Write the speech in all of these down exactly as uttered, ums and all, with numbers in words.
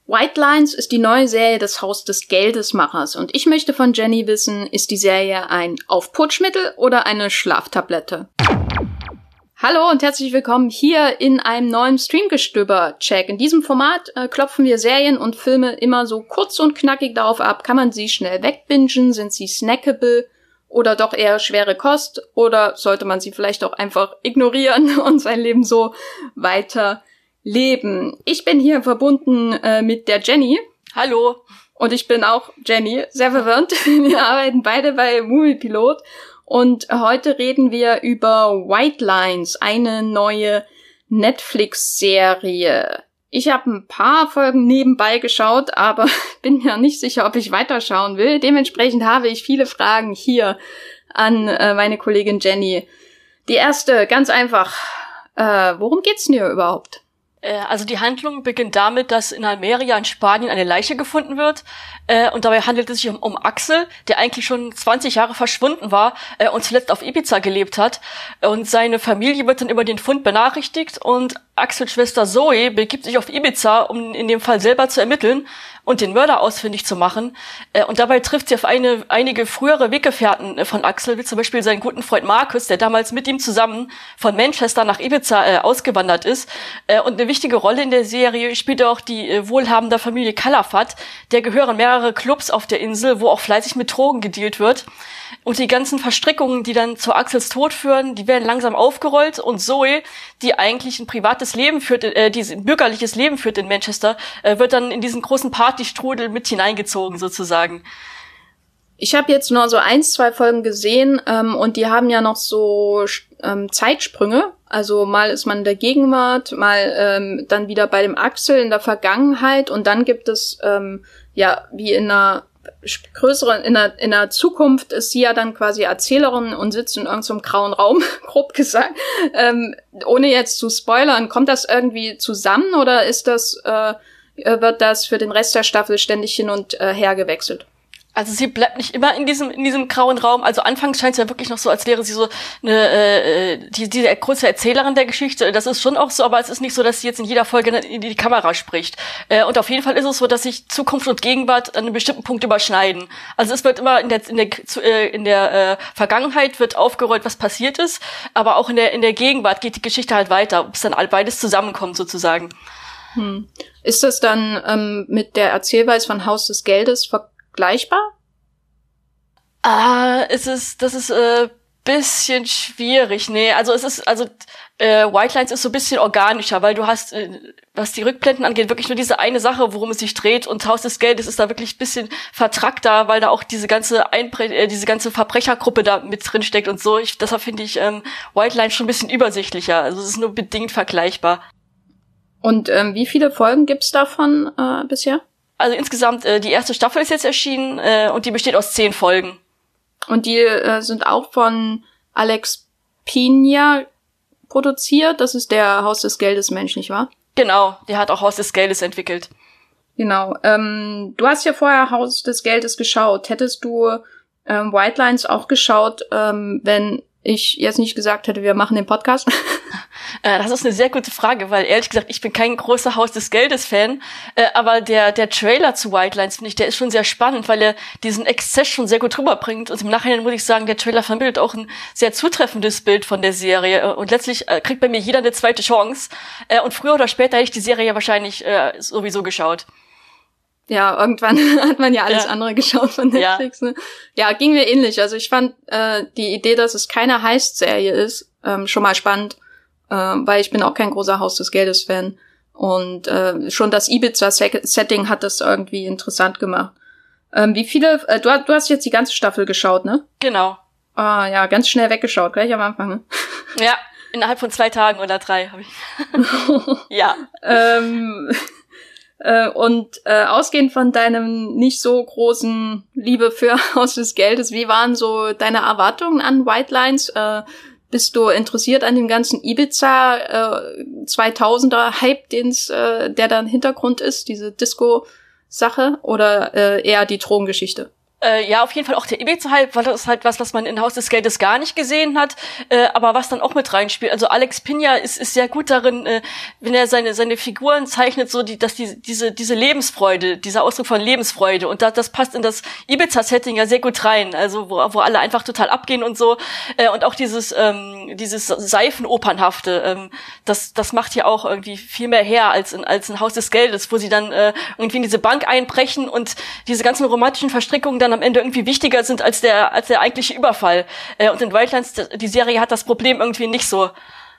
White Lines ist die neue Serie des Haus des Geldesmachers und ich möchte von Jenny wissen, ist die Serie ein Aufputschmittel oder eine Schlaftablette? Hallo und herzlich willkommen hier in einem neuen Streamgestöber-Check. In diesem Format äh, klopfen wir Serien und Filme immer so kurz und knackig darauf ab. Kann man sie schnell wegbingen? Sind sie snackable? Oder doch eher schwere Kost? Oder sollte man sie vielleicht auch einfach ignorieren und sein Leben so weiter leben? Ich bin hier verbunden äh, mit der Jenny. Hallo. Und ich bin auch Jenny, sehr verwirrt. Wir arbeiten beide bei Moviepilot. Und heute reden wir über White Lines, eine neue Netflix-Serie. Ich habe ein paar Folgen nebenbei geschaut, aber bin mir nicht sicher, ob ich weiterschauen will. Dementsprechend habe ich viele Fragen hier an äh, meine Kollegin Jenny. Die erste, ganz einfach, äh, worum geht's denn hier überhaupt? Also die Handlung beginnt damit, dass in Almeria in Spanien eine Leiche gefunden wird. Äh, und dabei handelt es sich um, um Axel, der eigentlich schon zwanzig Jahre verschwunden war äh, und zuletzt auf Ibiza gelebt hat. Und seine Familie wird dann über den Fund benachrichtigt und Axels Schwester Zoe begibt sich auf Ibiza, um in dem Fall selber zu ermitteln und den Mörder ausfindig zu machen. Äh, und dabei trifft sie auf eine, einige frühere Weggefährten äh, von Axel, wie zum Beispiel seinen guten Freund Marcus, der damals mit ihm zusammen von Manchester nach Ibiza äh, ausgewandert ist. Äh, und eine wichtige Rolle in der Serie spielt auch die äh, wohlhabende Familie Calafat. Der gehören mehrere Clubs auf der Insel, wo auch fleißig mit Drogen gedealt wird. Und die ganzen Verstrickungen, die dann zu Axels Tod führen, die werden langsam aufgerollt. Und Zoe, die eigentlich ein privates Leben führt, äh, die ein bürgerliches Leben führt in Manchester, äh, wird dann in diesen großen Partystrudel mit hineingezogen sozusagen. Ich habe jetzt nur so eins, zwei Folgen gesehen ähm, und die haben ja noch so ähm, Zeitsprünge. Also mal ist man in der Gegenwart, mal ähm, dann wieder bei dem Axel in der Vergangenheit und dann gibt es ähm, ja wie in einer größeren, in der, in der Zukunft ist sie ja dann quasi Erzählerin und sitzt in irgendeinem grauen Raum, grob gesagt. Ähm, ohne jetzt zu spoilern, kommt das irgendwie zusammen oder ist das, äh, wird das für den Rest der Staffel ständig hin und äh, her gewechselt? Also sie bleibt nicht immer in diesem in diesem grauen Raum. Also anfangs scheint es ja wirklich noch so, als wäre sie so eine äh, die diese große Erzählerin der Geschichte. Das ist schon auch so, aber es ist nicht so, dass sie jetzt in jeder Folge in die Kamera spricht. Äh, und auf jeden Fall ist es so, dass sich Zukunft und Gegenwart an einem bestimmten Punkt überschneiden. Also es wird immer in der in der äh, in der äh, Vergangenheit wird aufgerollt, was passiert ist, aber auch in der in der Gegenwart geht die Geschichte halt weiter, bis dann beides zusammenkommt sozusagen. Hm. Ist das dann ähm, mit der Erzählweise von Haus des Geldes ver Vergleichbar? Ah, es ist, das ist äh, bisschen schwierig. Nee, also es ist, also äh, White Lines ist so ein bisschen organischer, weil du hast, äh, was die Rückblenden angeht, wirklich nur diese eine Sache, worum es sich dreht, und Haus des Geldes ist da wirklich ein bisschen vertrackter, weil da auch diese ganze Einbre äh, diese ganze Verbrechergruppe da mit drin steckt und so. Ich, deshalb finde ich ähm, White Lines schon ein bisschen übersichtlicher. Also es ist nur bedingt vergleichbar. Und ähm, wie viele Folgen gibt's davon äh, bisher? Also insgesamt, äh, die erste Staffel ist jetzt erschienen äh, und die besteht aus zehn Folgen. Und die äh, sind auch von Alex Pina produziert. Das ist der Haus des Geldes Mensch, nicht wahr? Genau, der hat auch Haus des Geldes entwickelt. Genau. Ähm, du hast ja vorher Haus des Geldes geschaut. Hättest du ähm, White Lines auch geschaut, ähm, wenn ich jetzt nicht gesagt hätte, wir machen den Podcast? Äh, das ist eine sehr gute Frage, weil ehrlich gesagt, ich bin kein großer Haus des Geldes-Fan, äh, aber der der Trailer zu White Lines, finde ich, der ist schon sehr spannend, weil er diesen Exzess schon sehr gut rüberbringt, und im Nachhinein muss ich sagen, der Trailer vermittelt auch ein sehr zutreffendes Bild von der Serie, und letztlich äh, kriegt bei mir jeder eine zweite Chance, äh, und früher oder später hätte ich die Serie wahrscheinlich äh, sowieso geschaut. Ja, irgendwann hat man ja alles ja. andere geschaut von Netflix. Ja. Ne? Ja, ging mir ähnlich. Also ich fand äh, die Idee, dass es keine Heist-Serie ist, ähm, schon mal spannend, äh, weil ich bin auch kein großer Haus des Geldes-Fan. Und äh, schon das Ibiza-Setting hat das irgendwie interessant gemacht. Ähm, wie viele, äh, du, du hast jetzt die ganze Staffel geschaut, ne? Genau. Ah ja, ganz schnell weggeschaut, gleich am Anfang. Ne? Ja, innerhalb von zwei Tagen oder drei habe ich. ja. ähm... Äh, und äh, ausgehend von deinem nicht so großen Liebe für Haus des Geldes, wie waren so deine Erwartungen an White Lines? Äh, bist du interessiert an dem ganzen Ibiza äh, zweitausender Hype, den's, äh, der da im Hintergrund ist, diese Disco-Sache, oder äh, eher die Drogengeschichte? Äh, ja, auf jeden Fall auch der Ibiza-Hype, weil das ist halt was, was man in Haus des Geldes gar nicht gesehen hat, äh, aber was dann auch mit reinspielt. Also Alex Pina ist ist sehr gut darin, äh, wenn er seine seine Figuren zeichnet, so die, dass die diese diese Lebensfreude, dieser Ausdruck von Lebensfreude, und da, das passt in das Ibiza-Setting ja sehr gut rein. Also wo wo alle einfach total abgehen und so, äh, und auch dieses ähm, dieses Seifenopernhafte, ähm, das das macht ja auch irgendwie viel mehr her als in als in Haus des Geldes, wo sie dann äh, irgendwie in diese Bank einbrechen und diese ganzen romantischen Verstrickungen dann am Ende irgendwie wichtiger sind als der als der eigentliche Überfall. Äh, und in Wildlands, die Serie hat das Problem irgendwie nicht so.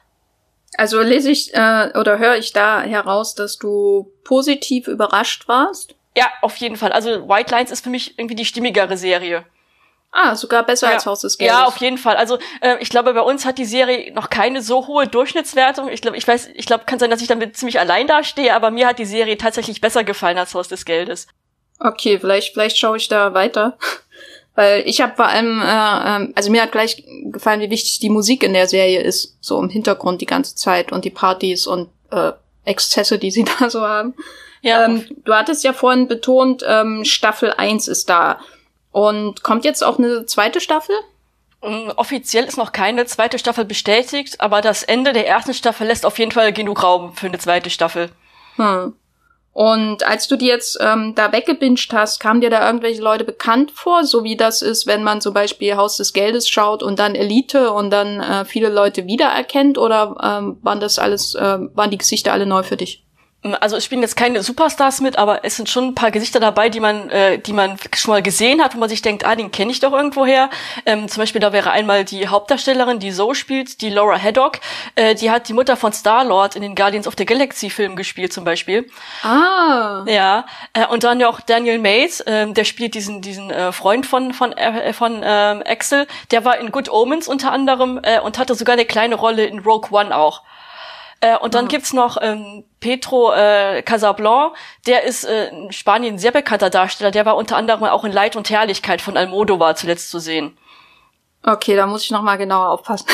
Also lese ich äh, oder höre ich da heraus, dass du positiv überrascht warst? Ja, auf jeden Fall. Also White Lines ist für mich irgendwie die stimmigere Serie. Ah, sogar besser ja. als Haus des Geldes. Ja, auf jeden Fall. Also äh, ich glaube, bei uns hat die Serie noch keine so hohe Durchschnittswertung. Ich glaube, ich weiß, ich glaube, kann sein, dass ich damit ziemlich allein dastehe, aber mir hat die Serie tatsächlich besser gefallen als Haus des Geldes. Okay, vielleicht vielleicht schaue ich da weiter, weil ich habe vor allem, äh, also mir hat gleich gefallen, wie wichtig die Musik in der Serie ist, so im Hintergrund die ganze Zeit und die Partys und äh, Exzesse, die sie da so haben. Ja. Ähm, du hattest ja vorhin betont, ähm, Staffel eins ist da. Und kommt jetzt auch eine zweite Staffel? Um, offiziell ist noch keine zweite Staffel bestätigt, aber das Ende der ersten Staffel lässt auf jeden Fall genug Raum für eine zweite Staffel. Hm. Und als du die jetzt ähm, da weggebinged hast, kamen dir da irgendwelche Leute bekannt vor, so wie das ist, wenn man zum Beispiel Haus des Geldes schaut und dann Elite und dann äh, viele Leute wiedererkennt, oder ähm, waren das alles, äh, waren die Gesichter alle neu für dich? Also es spielen jetzt keine Superstars mit, aber es sind schon ein paar Gesichter dabei, die man äh, die man schon mal gesehen hat, wo man sich denkt, ah, den kenne ich doch irgendwoher. Ähm, zum Beispiel, da wäre einmal die Hauptdarstellerin, die Zoe spielt, die Laura Haddock. Äh, die hat die Mutter von Star-Lord in den Guardians of the Galaxy-Filmen gespielt zum Beispiel. Ah. Ja, äh, und dann ja auch Daniel Mays, äh, der spielt diesen diesen äh, Freund von von äh, von ähm, Axel. Der war in Good Omens unter anderem äh, und hatte sogar eine kleine Rolle in Rogue One auch. Äh, und dann oh. gibt's noch ähm, Pedro äh, Casablanc, der ist äh, in Spanien ein sehr bekannter Darsteller, der war unter anderem auch in Leid und Herrlichkeit von Almodóvar zuletzt zu sehen. Okay, da muss ich noch mal genauer aufpassen.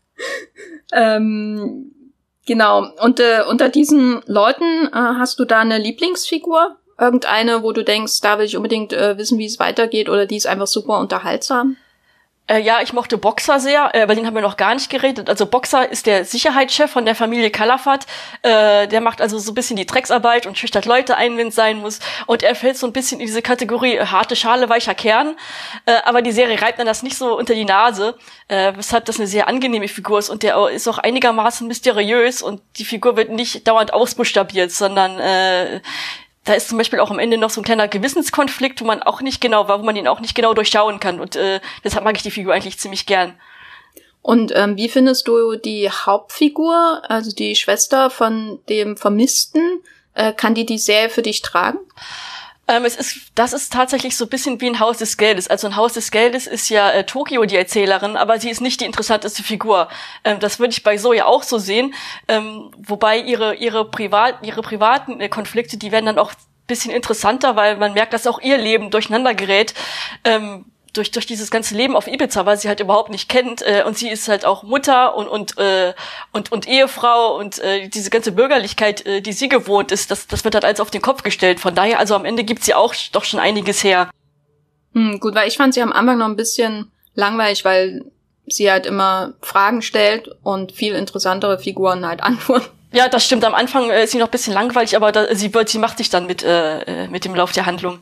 ähm, genau, und äh, unter diesen Leuten äh, hast du da eine Lieblingsfigur? Irgendeine, wo du denkst, da will ich unbedingt äh, wissen, wie es weitergeht, oder die ist einfach super unterhaltsam? Äh, ja, ich mochte Boxer sehr, äh, über den haben wir noch gar nicht geredet. Also Boxer ist der Sicherheitschef von der Familie Calafat. Äh, der macht also so ein bisschen die Drecksarbeit und schüchtert Leute ein, wenn es sein muss. Und er fällt so ein bisschen in diese Kategorie äh, harte Schale, weicher Kern. Äh, aber die Serie reibt mir das nicht so unter die Nase, äh, weshalb das eine sehr angenehme Figur ist. Und der ist auch einigermaßen mysteriös und die Figur wird nicht dauernd ausbuchstabiert, sondern äh, da ist zum Beispiel auch am Ende noch so ein kleiner Gewissenskonflikt, wo man auch nicht genau, wo man ihn auch nicht genau durchschauen kann. Und äh, deshalb mag ich die Figur eigentlich ziemlich gern. Und ähm, wie findest du die Hauptfigur, also die Schwester von dem Vermissten? Äh, kann die die Serie für dich tragen? Ähm, es ist, das ist tatsächlich so ein bisschen wie ein Haus des Geldes. Also ein Haus des Geldes ist ja äh, Tokio die Erzählerin, aber sie ist nicht die interessanteste Figur. Ähm, das würde ich bei Zoe auch so sehen. Ähm, wobei ihre ihre privat ihre privaten äh, Konflikte, die werden dann auch ein bisschen interessanter, weil man merkt, dass auch ihr Leben durcheinander gerät. Ähm, durch durch dieses ganze Leben auf Ibiza, weil sie halt überhaupt nicht kennt, äh, und sie ist halt auch Mutter und und äh, und und Ehefrau und äh, diese ganze Bürgerlichkeit, äh, die sie gewohnt ist, das das wird halt alles auf den Kopf gestellt. Von daher, also am Ende gibt sie auch doch schon einiges her. Hm, gut, weil ich fand sie am Anfang noch ein bisschen langweilig, weil sie halt immer Fragen stellt und viel interessantere Figuren halt antworten. Ja, das stimmt. Am Anfang äh, ist sie noch ein bisschen langweilig, aber da, sie wird, sie macht sich dann mit äh, mit dem Lauf der Handlung.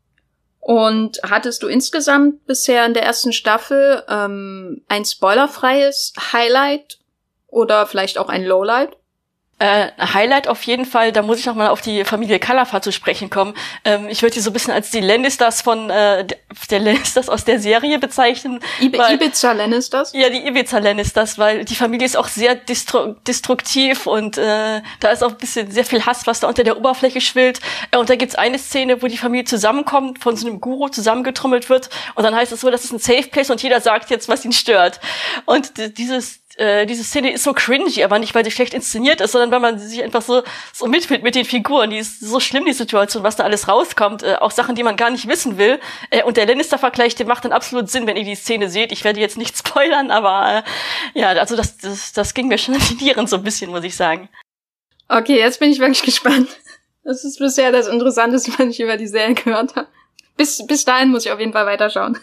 Und hattest du insgesamt bisher in der ersten Staffel ähm, ein spoilerfreies Highlight oder vielleicht auch ein Lowlight? Äh, Highlight auf jeden Fall, da muss ich noch mal auf die Familie Calafat zu sprechen kommen. Ähm, ich würde die so ein bisschen als die Lannisters von äh, der Lannisters aus der Serie bezeichnen. Ib- weil, Ibiza Lannisters? Ja, die Ibiza Lannisters, weil die Familie ist auch sehr distru- destruktiv und äh, da ist auch ein bisschen sehr viel Hass, was da unter der Oberfläche schwillt. Äh, und da gibt's eine Szene, wo die Familie zusammenkommt, von so einem Guru zusammengetrommelt wird und dann heißt es so, das ist ein Safe Place und jeder sagt jetzt, was ihn stört. Und d- dieses Äh, diese Szene ist so cringy, aber nicht, weil sie schlecht inszeniert ist, sondern weil man sich einfach so so mitfühlt mit den Figuren. Die ist so schlimm, die Situation, was da alles rauskommt. Äh, auch Sachen, die man gar nicht wissen will. Äh, und der Lannister-Vergleich, der macht dann absolut Sinn, wenn ihr die Szene seht. Ich werde jetzt nicht spoilern, aber äh, ja, also das, das das ging mir schon an die Nieren so ein bisschen, muss ich sagen. Okay, jetzt bin ich wirklich gespannt. Das ist bisher das Interessanteste, was ich über die Serie gehört habe. bis, bis dahin muss ich auf jeden Fall weiterschauen.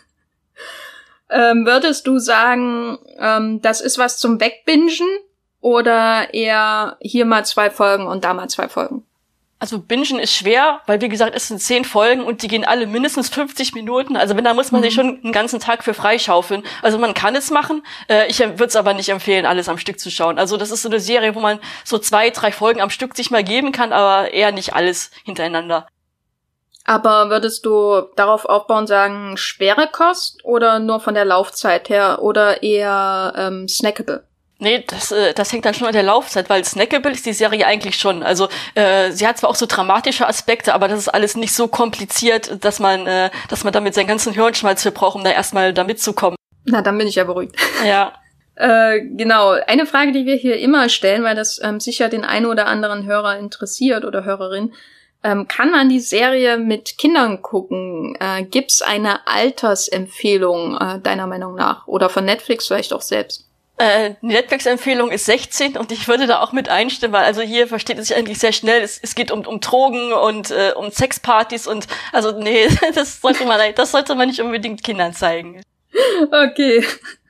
Ähm, würdest du sagen, ähm, das ist was zum Wegbingen oder eher hier mal zwei Folgen und da mal zwei Folgen? Also bingen ist schwer, weil wie gesagt, es sind zehn Folgen und die gehen alle mindestens fünfzig Minuten. Also wenn, da muss man mhm. sich schon einen ganzen Tag für freischaufeln. Also man kann es machen, äh, ich würde es aber nicht empfehlen, alles am Stück zu schauen. Also das ist so eine Serie, wo man so zwei, drei Folgen am Stück sich mal geben kann, aber eher nicht alles hintereinander. Aber würdest du darauf aufbauen, sagen, schwere Kost oder nur von der Laufzeit her oder eher ähm, snackable? Nee, das, äh, das hängt dann schon an der Laufzeit, weil snackable ist die Serie eigentlich schon. Also äh, sie hat zwar auch so dramatische Aspekte, aber das ist alles nicht so kompliziert, dass man äh, dass man damit seinen ganzen Hirnschmalz für braucht, um da erstmal da mitzukommen. Na, dann bin ich ja beruhigt. Ja. äh, genau, eine Frage, die wir hier immer stellen, weil das ähm, sicher den einen oder anderen Hörer interessiert oder Hörerin, ähm, kann man die Serie mit Kindern gucken? Äh, gibt's eine Altersempfehlung äh, deiner Meinung nach? Oder von Netflix vielleicht auch selbst? Äh, die Netflix-Empfehlung ist sechzehn und ich würde da auch mit einstimmen, weil also hier versteht es sich eigentlich sehr schnell. Es, es geht um, um Drogen und äh, um Sexpartys und also nee, das sollte man das sollte man nicht unbedingt Kindern zeigen. Okay.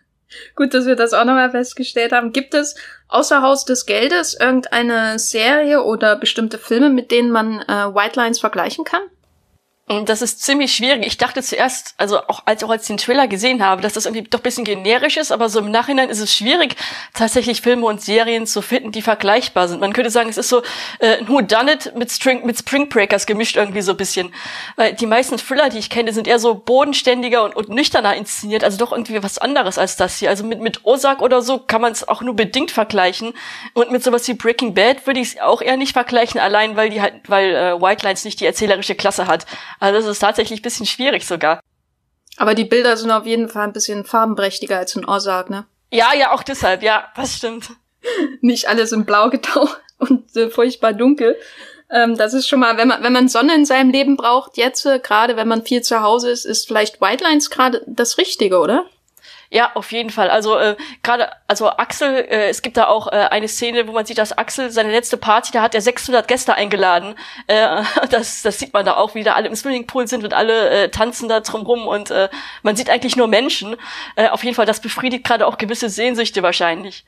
Gut, dass wir das auch nochmal festgestellt haben. Gibt es außer Haus des Geldes irgendeine Serie oder bestimmte Filme, mit denen man äh, White Lines vergleichen kann? Und das ist ziemlich schwierig. Ich dachte zuerst, also auch als auch als ich den Trailer gesehen habe, dass das irgendwie doch ein bisschen generisch ist, aber so im Nachhinein ist es schwierig, tatsächlich Filme und Serien zu finden, die vergleichbar sind. Man könnte sagen, es ist so äh, ein Whodunit mit String, mit Spring Breakers gemischt irgendwie so ein bisschen. Weil die meisten Thriller, die ich kenne, sind eher so bodenständiger und, und nüchterner inszeniert, also doch irgendwie was anderes als das hier. Also mit mit Ozark oder so kann man es auch nur bedingt vergleichen. Und mit sowas wie Breaking Bad würde ich es auch eher nicht vergleichen, allein weil die halt, weil äh, White Lines nicht die erzählerische Klasse hat. Also das ist tatsächlich ein bisschen schwierig sogar. Aber die Bilder sind auf jeden Fall ein bisschen farbenprächtiger als in Ozark, ne? Ja, ja, auch deshalb, ja, das stimmt. Nicht alles in Blau getaucht und äh, furchtbar dunkel. Ähm, das ist schon mal, wenn man wenn man Sonne in seinem Leben braucht, jetzt äh, gerade, wenn man viel zu Hause ist, ist vielleicht White Lines gerade das Richtige, oder? Ja, auf jeden Fall. Also äh, gerade, also Axel, äh, es gibt da auch äh, eine Szene, wo man sieht, dass Axel seine letzte Party, da hat er sechshundert Gäste eingeladen. Äh, das, das sieht man da auch, wie da alle im Swimmingpool sind und alle äh, tanzen da drumrum und äh, man sieht eigentlich nur Menschen. Äh, auf jeden Fall, das befriedigt gerade auch gewisse Sehnsüchte wahrscheinlich.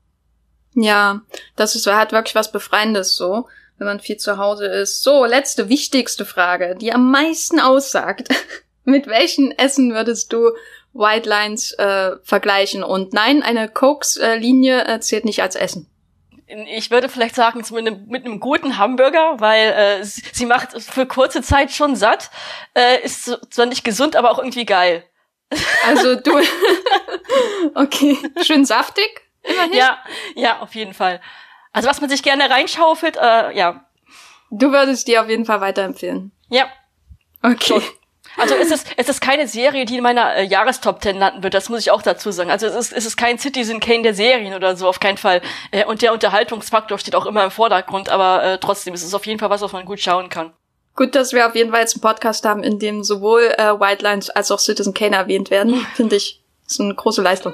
Ja, das ist, hat wirklich was Befreiendes so, wenn man viel zu Hause ist. So, letzte, wichtigste Frage, die am meisten aussagt. Mit welchen Essen würdest du White Lines äh, vergleichen? Und nein, eine Cokes-Linie äh, zählt nicht als Essen. Ich würde vielleicht sagen, mit einem, mit einem guten Hamburger, weil äh, sie, sie macht für kurze Zeit schon satt, äh, ist zwar nicht gesund, aber auch irgendwie geil. Also du, okay, schön saftig, immerhin. Ja, ja, auf jeden Fall. Also was man sich gerne reinschaufelt, äh, ja. Du würdest dir auf jeden Fall weiterempfehlen. Ja. Okay. Schon. Also es ist es ist keine Serie, die in meiner äh, Jahrestop zehn landen wird, das muss ich auch dazu sagen. Also es ist es ist kein Citizen Kane der Serien oder so, auf keinen Fall. Äh, und der Unterhaltungsfaktor steht auch immer im Vordergrund, aber äh, trotzdem ist es auf jeden Fall was, was man gut schauen kann. Gut, dass wir auf jeden Fall jetzt einen Podcast haben, in dem sowohl äh, White Lines als auch Citizen Kane erwähnt werden. Finde ich, ist eine große Leistung.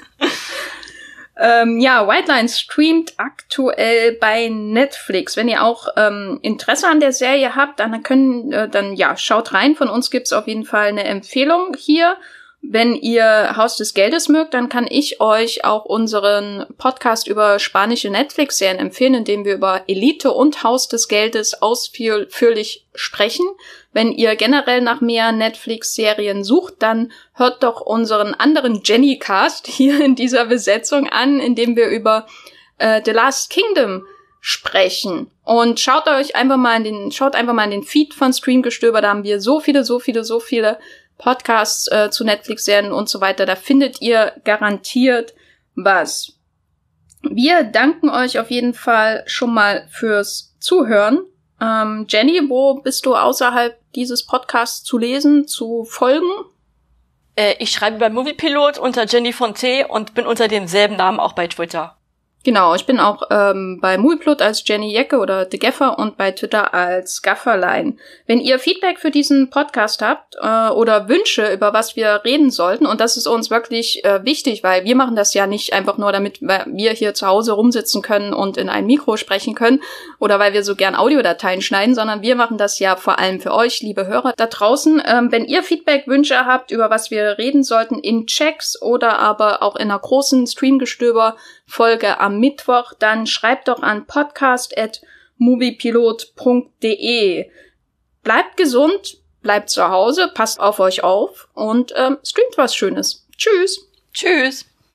Ähm, ja, White Lines streamt aktuell bei Netflix. Wenn ihr auch ähm, Interesse an der Serie habt, dann können, äh, dann ja, schaut rein. Von uns gibt's auf jeden Fall eine Empfehlung hier. Wenn ihr Haus des Geldes mögt, dann kann ich euch auch unseren Podcast über spanische Netflix-Serien empfehlen, in dem wir über Elite und Haus des Geldes ausführlich sprechen. Wenn ihr generell nach mehr Netflix-Serien sucht, dann hört doch unseren anderen Jenny-Cast hier in dieser Besetzung an, in dem wir über äh, The Last Kingdom sprechen. Und schaut euch einfach mal in den, schaut einfach mal in den Feed von Streamgestöber, da haben wir so viele, so viele, so viele Podcasts äh, zu Netflix-Serien und so weiter. Da findet ihr garantiert was. Wir danken euch auf jeden Fall schon mal fürs Zuhören. Ähm, Jenny, wo bist du außerhalb dieses Podcasts zu lesen, zu folgen? Äh, ich schreibe bei Moviepilot unter Jenny Fonte und bin unter demselben Namen auch bei Twitter. Genau, ich bin auch ähm, bei Muiplut als Jenny Jecke oder The Gaffer und bei Twitter als Gafferlein. Wenn ihr Feedback für diesen Podcast habt äh, oder Wünsche, über was wir reden sollten, und das ist uns wirklich äh, wichtig, weil wir machen das ja nicht einfach nur, damit wir hier zu Hause rumsitzen können und in ein Mikro sprechen können oder weil wir so gern Audiodateien schneiden, sondern wir machen das ja vor allem für euch, liebe Hörer da draußen. Ähm, wenn ihr Feedback, Wünsche habt, über was wir reden sollten in Checks oder aber auch in einer großen Streamgestöber-Folge am Mittwoch, dann schreibt doch an podcast at moviepilot punkt de. Bleibt gesund, bleibt zu Hause, passt auf euch auf und ähm, streamt was Schönes. Tschüss. Tschüss.